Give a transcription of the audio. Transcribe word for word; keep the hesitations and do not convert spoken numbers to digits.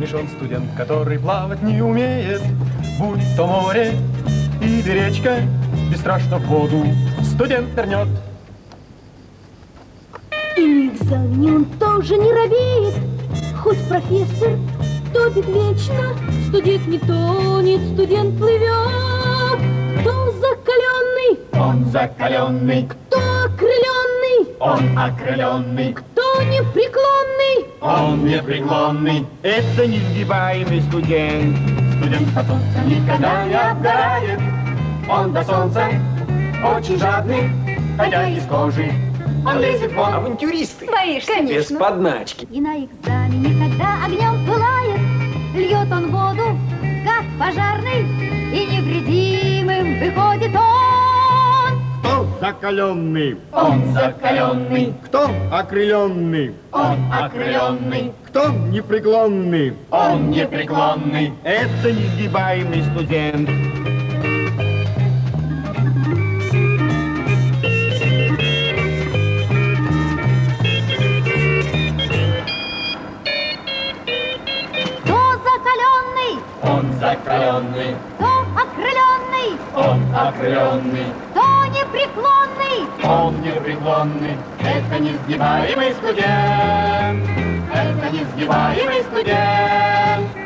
смешон студент, который плавать не умеет, будь то море или речка, бесстрашно в воду студент нырнет. И на экзамене он тоже не робеет, хоть профессор топит вечно, студент не тонет, студент плывет. Кто закаленный? Он закаленный. Кто окрыленный? Он окрыленный. Кто непреклонный? Он непреклонный. Это несгибаемый студент. Студент от солнца никогда не обгорает. Он до солнца очень жадный, хотя из кожи он лезет вон. Авантюристы. Боишься? Без Конечно. подначки. И на экзамене, когда огнем пылает, льет он воду, как пожарный, и невредимым выходит он. Кто закаленный? Он закаленный. Кто окрыленный? Он окрыленный. Кто непреклонный? Он непреклонный. Это несгибаемый студент. Он закаленный. Кто окрыленный? Он окрыленный. Кто непреклонный? Он непреклонный. Это несгибаемый студент. Это несгибаемый студент.